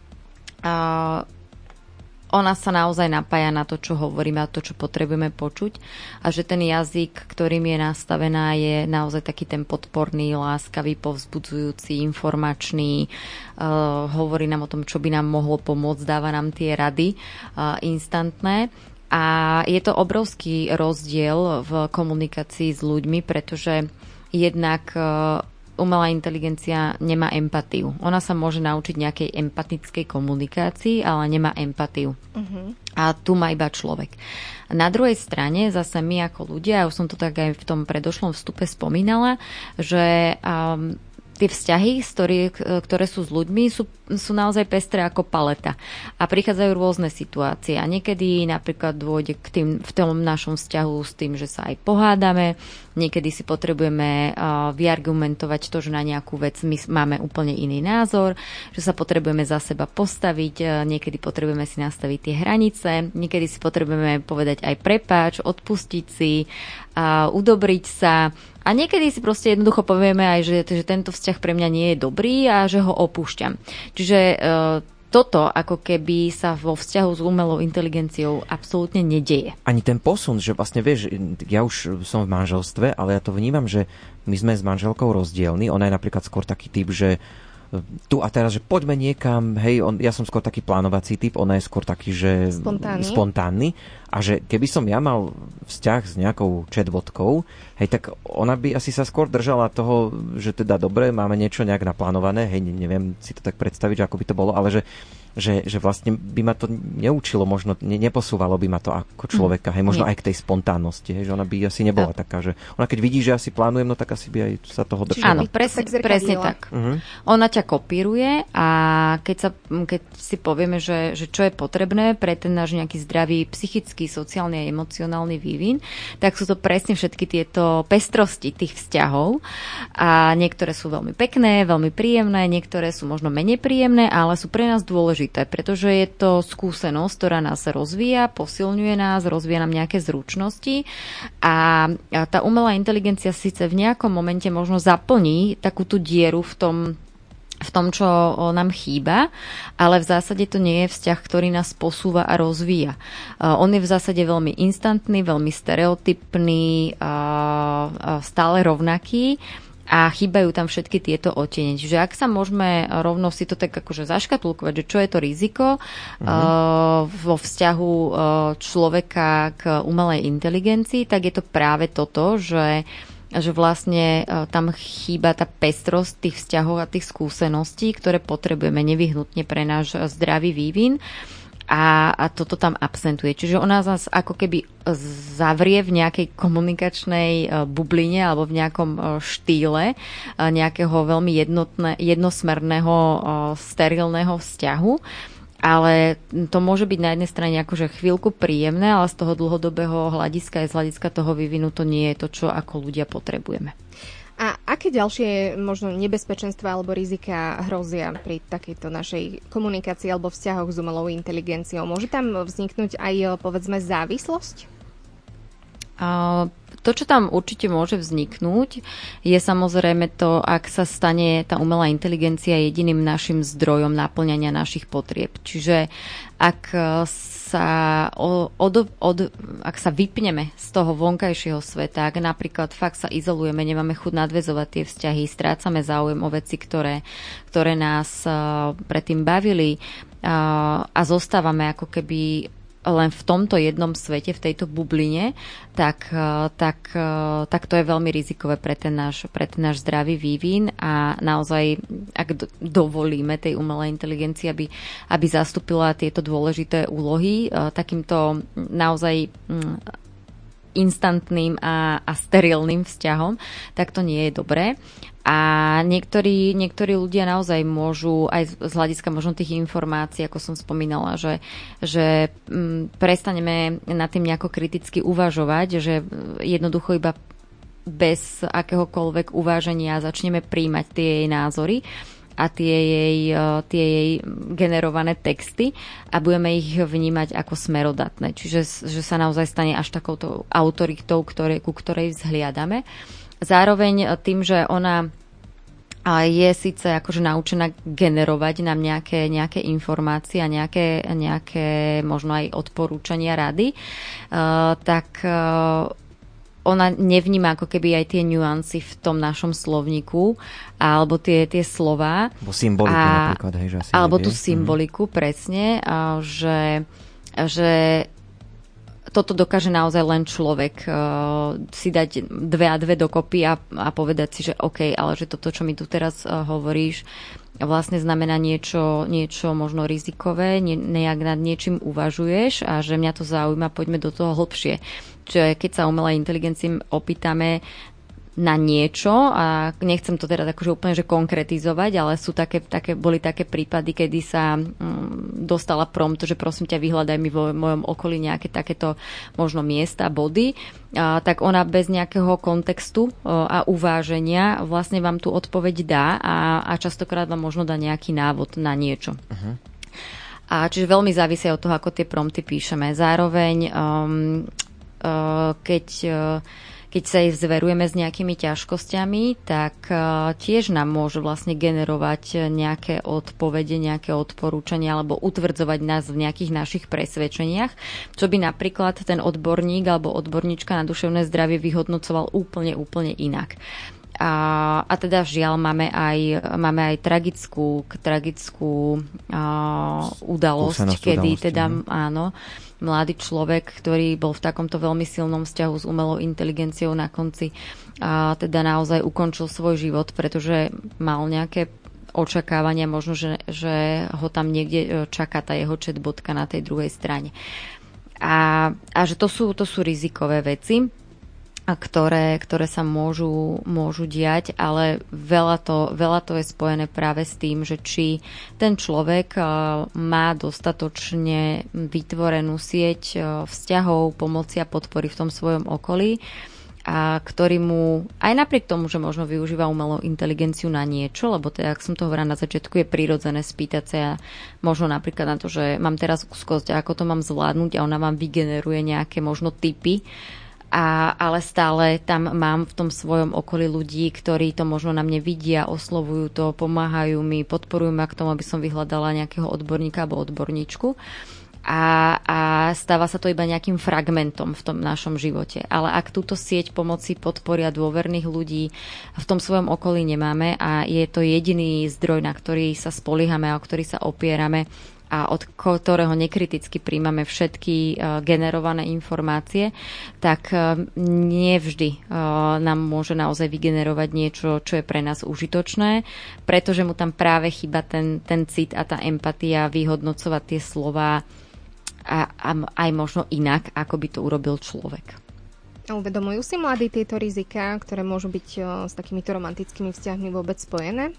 ona sa naozaj napája na to, čo hovoríme a to, čo potrebujeme počuť a že ten jazyk, ktorým je nastavená, je naozaj taký ten podporný, láskavý, povzbudzujúci, informačný, uh, hovorí nám o tom, čo by nám mohlo pomôcť, dáva nám tie rady uh, instantné. A je to obrovský rozdiel v komunikácii s ľuďmi, pretože jednak uh, umelá inteligencia nemá empatiu. Ona sa môže naučiť nejakej empatickej komunikácii, ale nemá empatiu. Uh-huh. A tu má iba človek. Na druhej strane, zase my ako ľudia, ja už som to tak aj v tom predošlom vstupe spomínala, že um, tie vzťahy, ktoré sú s ľuďmi, sú, sú naozaj pestré ako paleta. A prichádzajú rôzne situácie. A niekedy napríklad dôjde k tým, v tom našom vzťahu s tým, že sa aj pohádame. Niekedy si potrebujeme uh, vyargumentovať to, že na nejakú vec my máme úplne iný názor, že sa potrebujeme za seba postaviť, uh, niekedy potrebujeme si nastaviť tie hranice, niekedy si potrebujeme povedať aj prepáč, odpustiť si, uh, udobriť sa. A niekedy si proste jednoducho povieme aj, že, že tento vzťah pre mňa nie je dobrý a že ho opúšťam. Čiže uh, toto ako keby sa vo vzťahu s umelou inteligenciou absolútne nedeje. Ani ten posun, že vlastne vieš, ja už som v manželstve, ale ja to vnímam, že my sme s manželkou rozdielni. Ona je napríklad skôr taký typ, že tu a teraz, že poďme niekam, hej, on, ja som skôr taký plánovací typ, ona je skôr taký, že spontánny. spontánny. A že keby som ja mal vzťah s nejakou chatbotkou, hej, tak ona by asi sa skôr držala toho, že teda dobre, máme niečo nejak naplánované, hej, neviem si to tak predstaviť, že ako by to bolo, ale že Že, že vlastne by ma to neučilo, možno ne, neposúvalo by ma to ako človeka, hej, možno Nie. aj k tej spontánnosti, hej, že ona by asi nebola a... taká, že ona keď vidí, že asi plánujem, no tak asi by aj sa toho držala. Áno, presne, presne tak. Uh-huh. Ona ťa kopíruje a keď, sa, keď si povieme, že, že čo je potrebné pre ten náš nejaký zdravý psychický, sociálny a emocionálny vývin, tak sú to presne všetky tieto pestrosti tých vzťahov a niektoré sú veľmi pekné, veľmi príjemné, niektoré sú možno menej príjemné, ale sú pre nás dôležité. Pretože je to skúsenosť, ktorá nás rozvíja, posilňuje nás, rozvíja nám nejaké zručnosti a tá umelá inteligencia síce v nejakom momente možno zaplní takú tú dieru v tom, v tom, čo nám chýba, ale v zásade to nie je vzťah, ktorý nás posúva a rozvíja. On je v zásade veľmi instantný, veľmi stereotypný, stále rovnaký. A chýbajú tam všetky tieto odtiene. Čiže ak sa môžeme rovno si to tak akože zaškatulkovať, že čo je to riziko uh-huh. uh, vo vzťahu uh, človeka k umelej inteligencii, tak je to práve toto, že že vlastne uh, tam chýba tá pestrosť tých vzťahov a tých skúseností, ktoré potrebujeme nevyhnutne pre náš zdravý vývin. A, a toto tam absentuje. Čiže ona nás ako keby zavrie v nejakej komunikačnej bubline alebo v nejakom štýle nejakého veľmi jednotné, jednosmerného, sterilného vzťahu. Ale to môže byť na jednej strane akože chvíľku príjemné, ale z toho dlhodobého hľadiska aj z hľadiska toho vývinu to nie je to, čo ako ľudia potrebujeme. A aké ďalšie možno nebezpečenstva alebo rizika hrozia pri takejto našej komunikácii alebo vzťahoch s umelou inteligenciou? Môže tam vzniknúť aj, povedzme, závislosť? A to, čo tam určite môže vzniknúť, je samozrejme to, ak sa stane tá umelá inteligencia jediným našim zdrojom naplňania našich potrieb. Čiže ak sa, od, od, ak sa vypneme z toho vonkajšieho sveta, ak napríklad fakt sa izolujeme, nemáme chuť nadväzovať tie vzťahy, strácame záujem o veci, ktoré, ktoré nás predtým bavili a zostávame ako keby len v tomto jednom svete, v tejto bubline, tak, tak, tak to je veľmi rizikové pre ten náš, pre ten náš zdravý vývin a naozaj, ak dovolíme tej umelej inteligencii, aby, aby zastúpila tieto dôležité úlohy takýmto naozaj instantným a, a sterilným vzťahom, tak to nie je dobré. A niektorí, niektorí ľudia naozaj môžu aj z hľadiska možno tých informácií, ako som spomínala, že, že m, prestaneme nad tým nejako kriticky uvažovať, že jednoducho iba bez akéhokoľvek uváženia začneme príjmať tie jej názory a tie jej, tie jej generované texty a budeme ich vnímať ako smerodatné. Čiže že sa naozaj stane až takouto autoritou, ktoré, ku ktorej vzhliadame. Zároveň tým, že ona je síce akože naučená generovať nám nejaké, nejaké informácie a nejaké, nejaké možno aj odporúčania, rady, uh, tak uh, ona nevníma ako keby aj tie nuancy v tom našom slovníku alebo tie, tie slová. Alebo symboliku a, napríklad. Hej, že asi alebo nevie. Tú symboliku, mm. presne, a že, že toto dokáže naozaj len človek uh, si dať dve a dve dokopy a, a povedať si, že OK, ale že toto, čo mi tu teraz uh, hovoríš, vlastne znamená niečo, niečo možno rizikové, ne, nejak nad niečím uvažuješ a že mňa to zaujíma, poďme do toho hlbšie. Čiže keď sa umelej inteligencii opýtame, na niečo a nechcem to teda akože úplne že konkretizovať, ale sú také, také, boli také prípady, kedy sa um, dostala prompt, že prosím ťa vyhľadaj mi vo mojom okolí nejaké takéto možno miesta, body, a, tak ona bez nejakého kontextu a uváženia vlastne vám tú odpoveď dá a, a častokrát vám možno dá nejaký návod na niečo. Uh-huh. A čiže veľmi závisí od toho, ako tie prompty píšeme. Zároveň um, uh, keď uh, Keď sa jej zverujeme s nejakými ťažkosťami, tak tiež nám môže vlastne generovať nejaké odpovede, nejaké odporúčania alebo utvrdzovať nás v nejakých našich presvedčeniach, čo by napríklad ten odborník alebo odborníčka na duševné zdravie vyhodnocoval úplne, úplne inak. A, a teda žiaľ, máme aj, máme aj tragickú, tragickú a, udalosť, kedy udalosti, teda ne? áno, mladý človek, ktorý bol v takomto veľmi silnom vzťahu s umelou inteligenciou na konci a teda naozaj ukončil svoj život, pretože mal nejaké očakávania, možno, že, že ho tam niekde čaká tá jeho chatbotka na tej druhej strane. A, a že to sú, to sú rizikové veci, a ktoré, ktoré sa môžu, môžu diať, ale veľa to, veľa to je spojené práve s tým, že či ten človek má dostatočne vytvorenú sieť vzťahov, pomoci a podpory v tom svojom okolí, a ktorý mu, aj napriek tomu, že možno využíva umelú inteligenciu na niečo, lebo teda, ak som to hovorila na začiatku, je prirodzené spýtať sa možno napríklad na to, že mám teraz úzkosť a ako to mám zvládnuť a ona vám vygeneruje nejaké možno tipy, A, ale stále tam mám v tom svojom okolí ľudí, ktorí to možno na mne vidia, oslovujú to, pomáhajú mi, podporujú ma k tomu, aby som vyhľadala nejakého odborníka alebo odborníčku. A, a stáva sa to iba nejakým fragmentom v tom našom živote. Ale ak túto sieť pomoci, podporia dôverných ľudí v tom svojom okolí nemáme a je to jediný zdroj, na ktorý sa spoliehame a o ktorý sa opierame, a od ktorého nekriticky príjmame všetky uh, generované informácie, tak uh, nie vždy uh, nám môže naozaj vygenerovať niečo, čo je pre nás užitočné, pretože mu tam práve chýba ten, ten cit a tá empatia vyhodnocovať tie slová a, a aj možno inak, ako by to urobil človek. A uvedomujú si mladí tieto riziká, ktoré môžu byť uh, s takýmito romantickými vzťahmi vôbec spojené?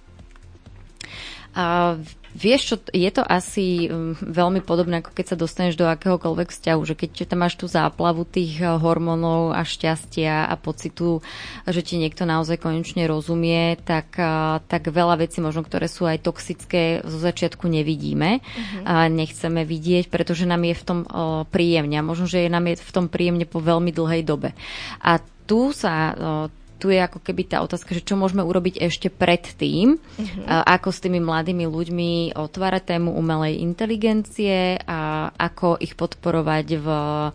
A vieš čo, je to asi veľmi podobné, ako keď sa dostaneš do akéhokoľvek vzťahu, že keď tam máš tú záplavu tých hormónov a šťastia a pocitu, že ti niekto naozaj konečne rozumie, tak, tak veľa vecí možno, ktoré sú aj toxické, zo začiatku nevidíme uh-huh. a nechceme vidieť, pretože nám je v tom príjemne a možno, že je nám je v tom príjemne po veľmi dlhej dobe. A tu sa tu je ako keby tá otázka, že čo môžeme urobiť ešte pred tým, uh-huh. ako s tými mladými ľuďmi otvárať tému umelej inteligencie a ako ich podporovať v,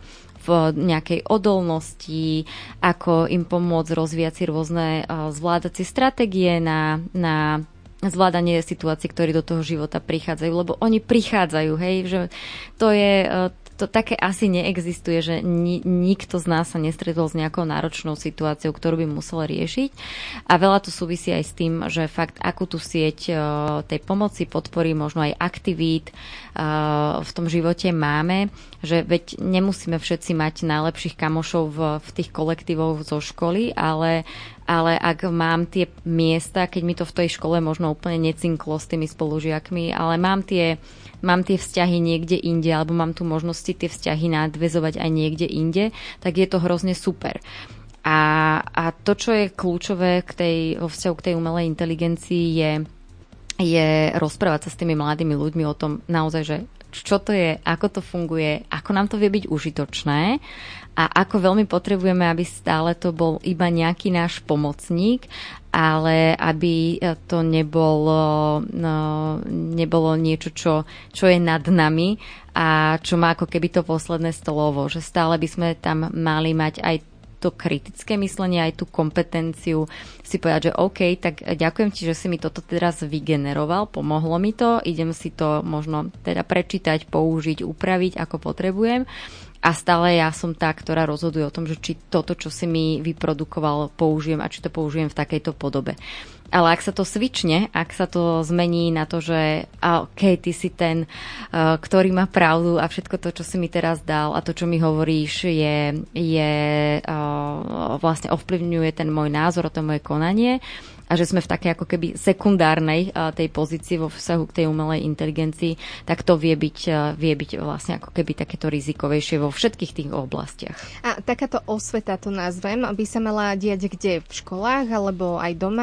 v nejakej odolnosti, ako im pomôcť rozvíjať si rôzne zvládacie stratégie na, na zvládanie situácií, ktoré do toho života prichádzajú, lebo oni prichádzajú, hej, že to je... To také asi neexistuje, že ni- nikto z nás sa nestretol s nejakou náročnou situáciou, ktorú by musel riešiť. A veľa to súvisí aj s tým, že fakt akú tú sieť uh, tej pomoci, podpory, možno aj aktivít uh, v tom živote máme, že veď nemusíme všetci mať najlepších kamošov v, v tých kolektívoch zo školy, ale ale ak mám tie miesta, keď mi to v tej škole možno úplne necinklo s tými spolužiakmi, ale mám tie, mám tie vzťahy niekde inde, alebo mám tu možnosti tie vzťahy nadväzovať aj niekde inde, tak je to hrozne super. A, a to, čo je kľúčové k tej, vo vzťahu k tej umelej inteligencii, je, je rozprávať sa s tými mladými ľuďmi o tom naozaj, že čo to je, ako to funguje, ako nám to vie byť užitočné a ako veľmi potrebujeme, aby stále to bol iba nejaký náš pomocník, ale aby to nebolo, no, nebolo niečo, čo, čo je nad nami a čo má ako keby to posledné slovo, že stále by sme tam mali mať aj to kritické myslenie, aj tú kompetenciu si povedať, že OK, tak ďakujem ti, že si mi toto teraz vygeneroval, pomohlo mi to, idem si to možno teda prečítať, použiť, upraviť, ako potrebujem, a stále ja som tá, ktorá rozhoduje o tom, že či toto, čo si mi vyprodukoval, použijem a či to použijem v takejto podobe. Ale ak sa to svične, ak sa to zmení na to, že OK, ty si ten, uh, ktorý má pravdu a všetko to, čo si mi teraz dal a to, čo mi hovoríš, je, je uh, vlastne ovplyvňuje ten môj názor a to moje konanie, a že sme v takej ako keby sekundárnej uh, tej pozícii vo vzťahu k tej umelej inteligencii, tak to vie byť, uh, vie byť vlastne ako keby takéto rizikovejšie vo všetkých tých oblastiach. A takáto osveta, to nazvem, by sa mala diať kde? V školách alebo aj doma?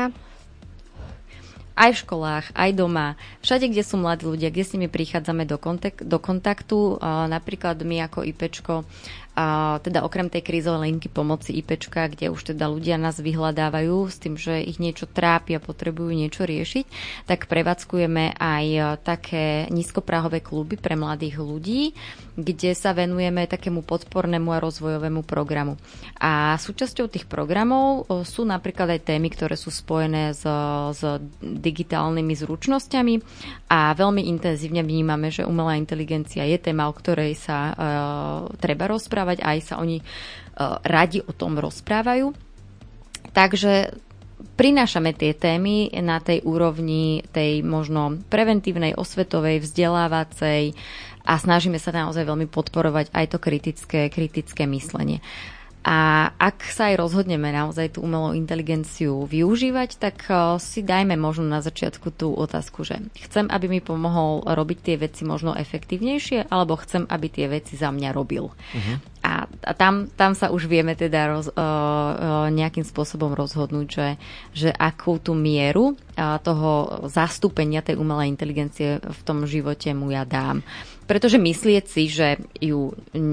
Aj v školách, aj doma, všade, kde sú mladí ľudia, kde s nimi prichádzame do, kontek- do kontaktu. Uh, napríklad my ako IPčko, a teda okrem tej krízovej linky pomoci IPčka, kde už teda ľudia nás vyhľadávajú s tým, že ich niečo trápi a potrebujú niečo riešiť, tak prevádzkujeme aj také nízkopráhové kluby pre mladých ľudí, kde sa venujeme takému podpornému a rozvojovému programu. A súčasťou tých programov sú napríklad aj témy, ktoré sú spojené s, s digitálnymi zručnosťami a veľmi intenzívne vnímame, že umelá inteligencia je téma, o ktorej sa uh, treba rozprávať, aj sa oni uh, radi o tom rozprávajú. Takže prinášame tie témy na tej úrovni tej možno preventívnej, osvetovej, vzdelávacej a snažíme sa naozaj veľmi podporovať aj to kritické, kritické myslenie. A ak sa aj rozhodneme naozaj tú umelú inteligenciu využívať, tak si dajme možno na začiatku tú otázku, že chcem, aby mi pomohol robiť tie veci možno efektívnejšie, alebo chcem, aby tie veci za mňa robil. Uh-huh. A, a tam, tam sa už vieme teda roz, uh, uh, nejakým spôsobom rozhodnúť, že, že akú tú mieru uh, toho zastúpenia tej umelej inteligencie v tom živote mu ja dám. Pretože myslieť si, že ju uh,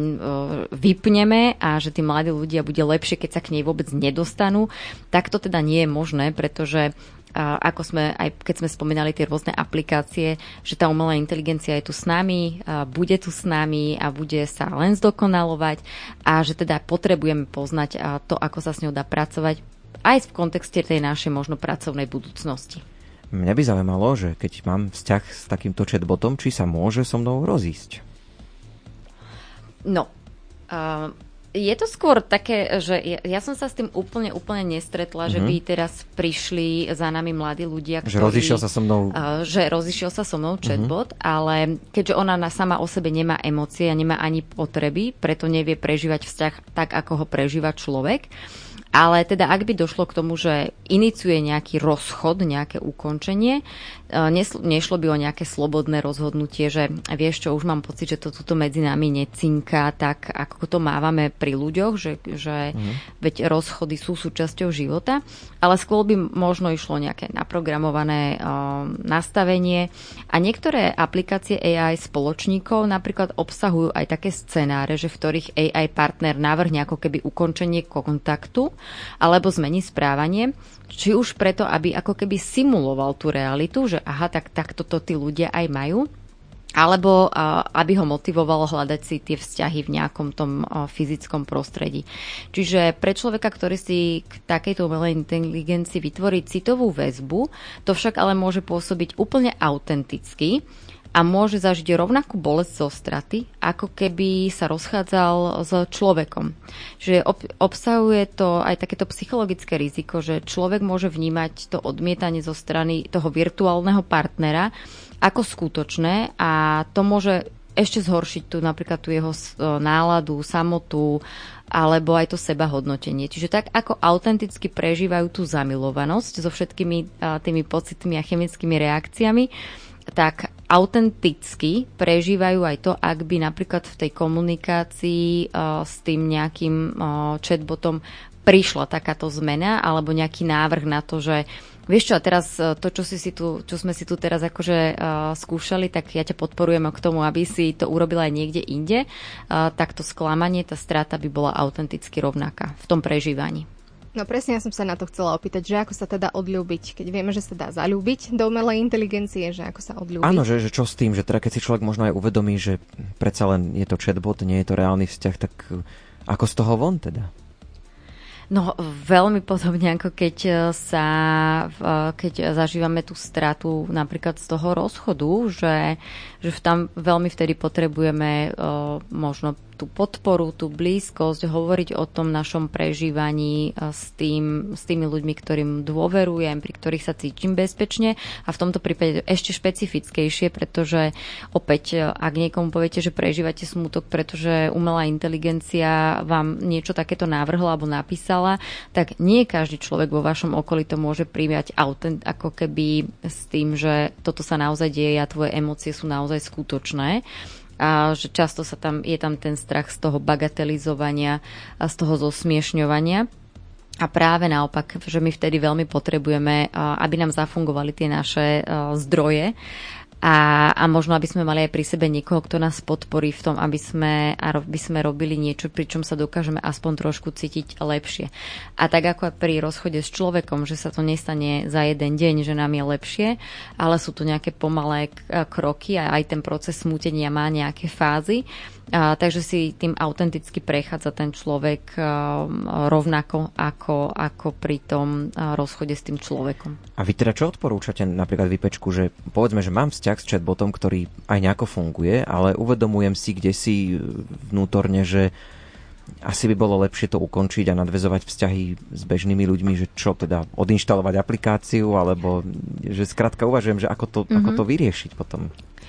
vypneme a že tí mladí ľudia bude lepšie, keď sa k nej vôbec nedostanú, tak to teda nie je možné, pretože Uh, ako sme, aj keď sme spomínali tie rôzne aplikácie, že tá umelá inteligencia je tu s nami, uh, bude tu s nami a bude sa len zdokonalovať a že teda potrebujeme poznať uh, to, ako sa s ňou dá pracovať aj v kontexte tej našej možno pracovnej budúcnosti. Mňa by zaujímalo, že keď mám vzťah s takýmto chatbotom, či sa môže so mnou rozísť? No, uh, je to skôr také, že ja, ja som sa s tým úplne, úplne nestretla, mm-hmm. že by teraz prišli za nami mladí ľudia, ktorí... Že rozišiel sa so mnou... Uh, že rozišiel sa so mnou chatbot, mm-hmm. ale keďže ona na, sama o sebe nemá emócie a nemá ani potreby, preto nevie prežívať vzťah tak, ako ho prežíva človek. Ale teda ak by došlo k tomu, že iniciuje nejaký rozchod, nejaké ukončenie, nešlo by o nejaké slobodné rozhodnutie, že vieš čo, už mám pocit, že to tuto medzi nami necinká tak, ako to mávame pri ľuďoch, že, že mm. veď rozchody sú súčasťou života, ale skôr by možno išlo nejaké naprogramované uh, nastavenie a niektoré aplikácie á í spoločníkov napríklad obsahujú aj také scenáre, že v ktorých á í partner navrhne ako keby ukončenie kontaktu alebo zmení správanie, či už preto, aby ako keby simuloval tú realitu, že aha, tak takto to tí ľudia aj majú, alebo uh, aby ho motivovalo hľadať si tie vzťahy v nejakom tom uh, fyzickom prostredí. Čiže pre človeka, ktorý si k takejto umelej inteligencii vytvorí citovú väzbu, to však ale môže pôsobiť úplne autenticky a môže zažiť rovnakú bolesť zo straty, ako keby sa rozchádzal s človekom. Čiže ob- obsahuje to aj takéto psychologické riziko, že človek môže vnímať to odmietanie zo strany toho virtuálneho partnera ako skutočné a to môže ešte zhoršiť tu napríklad tú jeho náladu, samotu alebo aj to sebahodnotenie. Čiže tak, ako autenticky prežívajú tú zamilovanosť so všetkými tými pocitmi a chemickými reakciami, tak autenticky prežívajú aj to, ak by napríklad v tej komunikácii uh, s tým nejakým uh, chatbotom prišla takáto zmena alebo nejaký návrh na to, že vieš čo, a teraz to, čo, si si tu, čo sme si tu teraz akože uh, skúšali, tak ja ťa podporujem k tomu, aby si to urobila aj niekde inde, uh, tak to sklamanie, tá strata by bola autenticky rovnaká v tom prežívaní. No presne, ja som sa na to chcela opýtať, že ako sa teda odľúbiť, keď vieme, že sa dá zaľúbiť do umelej inteligencie, že ako sa odľúbiť. Áno, že, že čo s tým, že teda keď si človek možno aj uvedomí, že predsa len je to chatbot, nie je to reálny vzťah, tak ako z toho von teda? No veľmi podobne, ako keď sa, keď zažívame tú stratu napríklad z toho rozchodu, že, že tam veľmi vtedy potrebujeme možno tú podporu, tú blízkosť, hovoriť o tom našom prežívaní s, tým, s tými ľuďmi, ktorým dôverujem, pri ktorých sa cítim bezpečne a v tomto prípade ešte špecifickejšie, pretože opäť, ak niekomu poviete, že prežívate smútok, pretože umelá inteligencia vám niečo takéto navrhla alebo napísala, tak nie každý človek vo vašom okolí to môže prijať autent, ako keby s tým, že toto sa naozaj deje a tvoje emócie sú naozaj skutočné. A že často sa tam, je tam ten strach z toho bagatelizovania a z toho zosmiešňovania. A práve naopak, že my vtedy veľmi potrebujeme, aby nám zafungovali tie naše zdroje a, a možno, aby sme mali aj pri sebe niekoho, kto nás podporí v tom, aby sme, aby sme robili niečo, pričom sa dokážeme aspoň trošku cítiť lepšie. A tak ako pri rozchode s človekom, že sa to nestane za jeden deň, že nám je lepšie, ale sú to nejaké pomalé kroky a aj ten proces smútenia má nejaké fázy. A, takže si tým autenticky prechádza ten človek a, rovnako ako, ako pri tom a, rozchode s tým človekom. A vy teda čo odporúčate napríklad Vipečku, že povedzme, že mám vzťah s chatbotom, ktorý aj nejako funguje, ale uvedomujem si kdesi vnútorne, že asi by bolo lepšie to ukončiť a nadväzovať vzťahy s bežnými ľuďmi, že čo teda odinštalovať aplikáciu, alebo že skrátka uvažujem, že ako to, mm-hmm. ako to vyriešiť potom.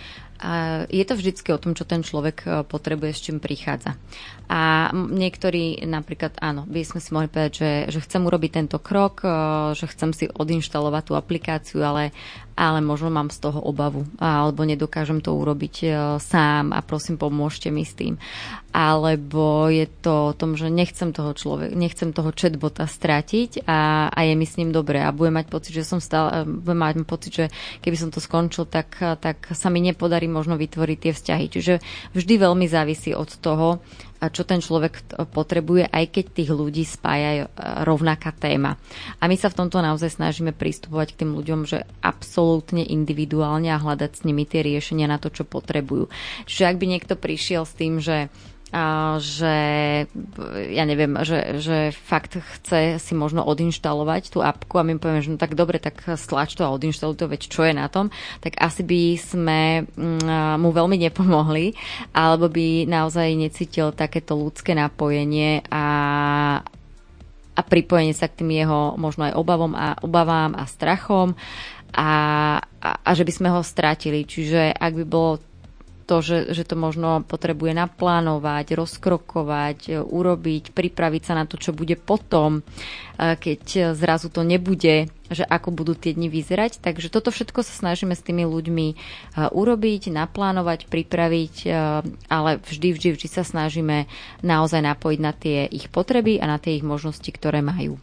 A je to vždycky o tom, čo ten človek potrebuje, s čím prichádza. A niektorí napríklad, áno, by sme si mohli povedať, že, že chcem urobiť tento krok, že chcem si odinštalovať tú aplikáciu, ale, ale možno mám z toho obavu, alebo nedokážem to urobiť sám a prosím, pomôžte mi s tým. Alebo je to o tom, že nechcem toho človeka, nechcem toho chatbota stratiť a, a je mi s ním dobre a budem mať pocit, že som stále, budem mať pocit, že keby som to skončil, tak, tak sa mi nepodarí možno vytvoriť tie vzťahy. Čiže vždy veľmi závisí od toho, čo ten človek potrebuje, aj keď tých ľudí spája rovnaká téma. A my sa v tomto naozaj snažíme pristupovať k tým ľuďom, že absolútne individuálne a hľadať s nimi tie riešenia na to, čo potrebujú. Čiže ak by niekto prišiel s tým, že A že ja neviem, že, že fakt chce si možno odinštalovať tú apku a my povieme, že no tak dobre, tak stlač to a odinštaluj to, veď čo je na tom, tak asi by sme mu veľmi nepomohli, alebo by naozaj necítil takéto ľudské napojenie a, a pripojenie sa k tým jeho možno aj obavom a obavám a strachom a, a, a že by sme ho stratili. Čiže ak by bolo to, že, že to možno potrebuje naplánovať, rozkrokovať, urobiť, pripraviť sa na to, čo bude potom, keď zrazu to nebude, že ako budú tie dni vyzerať. Takže toto všetko sa snažíme s tými ľuďmi urobiť, naplánovať, pripraviť, ale vždy, vždy, vždy sa snažíme naozaj napojiť na tie ich potreby a na tie ich možnosti, ktoré majú.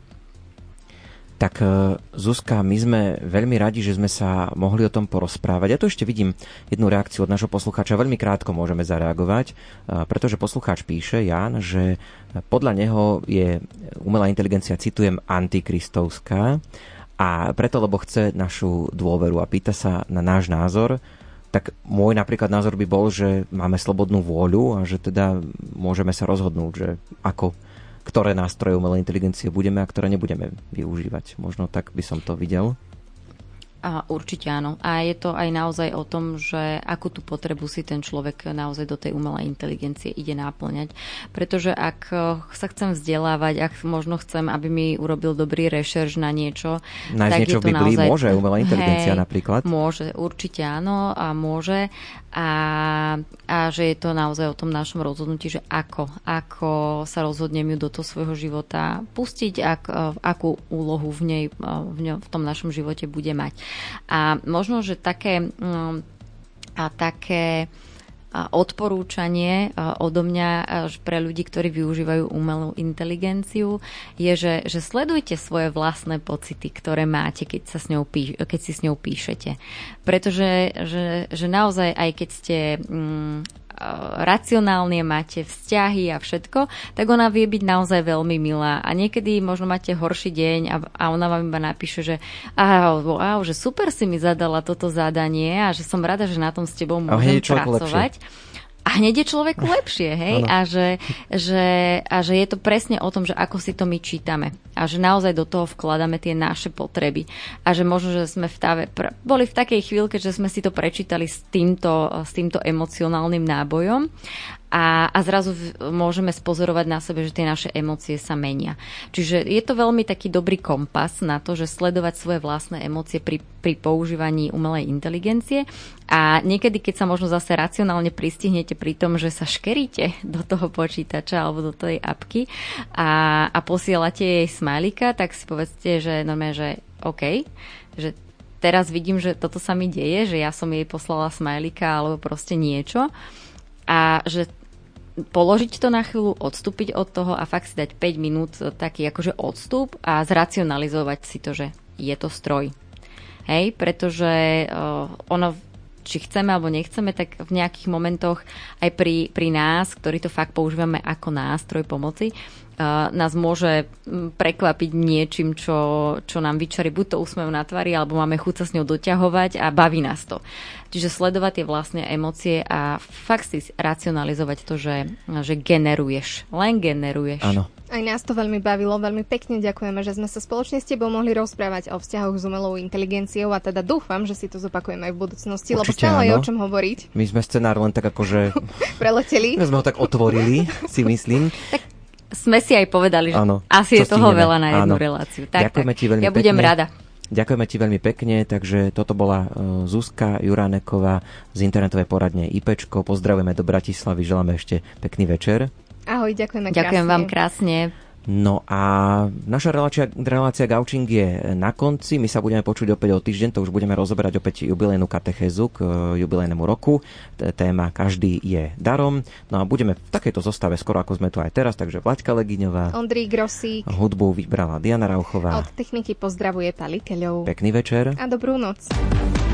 Tak Zuzka, my sme veľmi radi, že sme sa mohli o tom porozprávať. Ja tu ešte vidím jednu reakciu od nášho poslucháča. Veľmi krátko môžeme zareagovať, pretože poslucháč píše, Ján, že podľa neho je umelá inteligencia, citujem, antikristovská a preto, lebo chce našu dôveru a pýta sa na náš názor. Tak môj napríklad názor by bol, že máme slobodnú vôľu a že teda môžeme sa rozhodnúť, že ako ktoré nástroje umelej inteligencie budeme a ktoré nebudeme využívať. Možno tak by som to videl. A určite áno. A je to aj naozaj o tom, že akú tú potrebu si ten človek naozaj do tej umelej inteligencie ide náplňať. Pretože ak sa chcem vzdelávať, ak možno chcem, aby mi urobil dobrý rešerš na niečo, nájsť tak niečo je to v Biblii naozaj... môže umelá inteligencia hej, napríklad? Môže, určite áno a môže. A, a že je to naozaj o tom našom rozhodnutí, že ako, ako sa rozhodnem ju do toho svojho života pustiť, ak, akú úlohu v nej v, ňo, v tom našom živote bude mať. A možno, že také, a také odporúčanie odo mňa pre ľudí, ktorí využívajú umelú inteligenciu, je, že, že sledujte svoje vlastné pocity, ktoré máte, keď, sa s ňou píš, keď si s ňou píšete. Pretože že, že naozaj, aj keď ste mm, racionálne, máte vzťahy a všetko, tak ona vie byť naozaj veľmi milá. A niekedy možno máte horší deň a, a ona vám iba napíše, že á, wow, že super si mi zadala toto zadanie a že som rada, že na tom s tebou môžem pracovať. Lepšie. A hneď je človeku lepšie, hej? A že, že, a že je to presne o tom, že ako si to my čítame. A že naozaj do toho vkladáme tie naše potreby. A že možno, že sme v tave, boli v takej chvíľke, že sme si to prečítali s týmto, s týmto emocionálnym nábojom. a, a zrazu môžeme spozorovať na sebe, že tie naše emócie sa menia. Čiže je to veľmi taký dobrý kompas na to, že sledovať svoje vlastné emócie pri, pri používaní umelej inteligencie a niekedy, keď sa možno zase racionálne pristihnete pri tom, že sa škeríte do toho počítača alebo do tej apky a, a posielate jej smajlika, tak si povedzte, že normálne, že OK, že teraz vidím, že toto sa mi deje, že ja som jej poslala smajlika alebo proste niečo a že položiť to na chvíľu, odstúpiť od toho a fakt si dať päť minút taký akože odstup a zracionalizovať si to, že je to stroj. Hej, pretože uh, ono, či chceme alebo nechceme, tak v nejakých momentoch aj pri, pri nás, ktorí to fakt používame ako nástroj pomoci, nás môže prekvapiť niečím, čo, čo nám vyčarí buď to úsmev na tvári, alebo máme chuť sa s ňou doťahovať a baví nás to. Čiže sledovať tie vlastné emócie a fakt si racionalizovať to, že, že generuješ. Len generuješ. Áno. Aj nás to veľmi bavilo, veľmi pekne ďakujeme, že sme sa spoločne s tebou mohli rozprávať o vzťahoch s umelou inteligenciou a teda dúfam, že si to zopakujeme aj v budúcnosti, určite, lebo stále je o čom hovoriť. My sme scenár len tak akože preleteli. My sme ho tak otvorili, si myslím. Tak sme si aj povedali, že ano, asi je toho stihneme. veľa na jednu ano. reláciu. Tak, Ďakujeme tak. ti veľmi ja pekne. budem rada. Ďakujeme ti veľmi pekne, takže toto bola uh, Zuzka Juráneková z internetovej poradne IPčko. Pozdravujeme do Bratislavy, želáme ešte pekný večer. Ahoj, ďakujeme Ďakujem krásne. vám krásne. No a naša relácia, relácia Gaučing je na konci. My sa budeme počuť opäť o týždeň, to už budeme rozoberať opäť jubilejnú katechézu k jubilejnému roku. Téma Každý je darom. No a budeme v takejto zostave skoro ako sme tu aj teraz, takže Vlaďka Legiňová, Ondrej Grosík, hudbu vybrala Diana Rauchová. od techniky pozdravuje Pali Keľov. Pekný večer. A dobrú noc.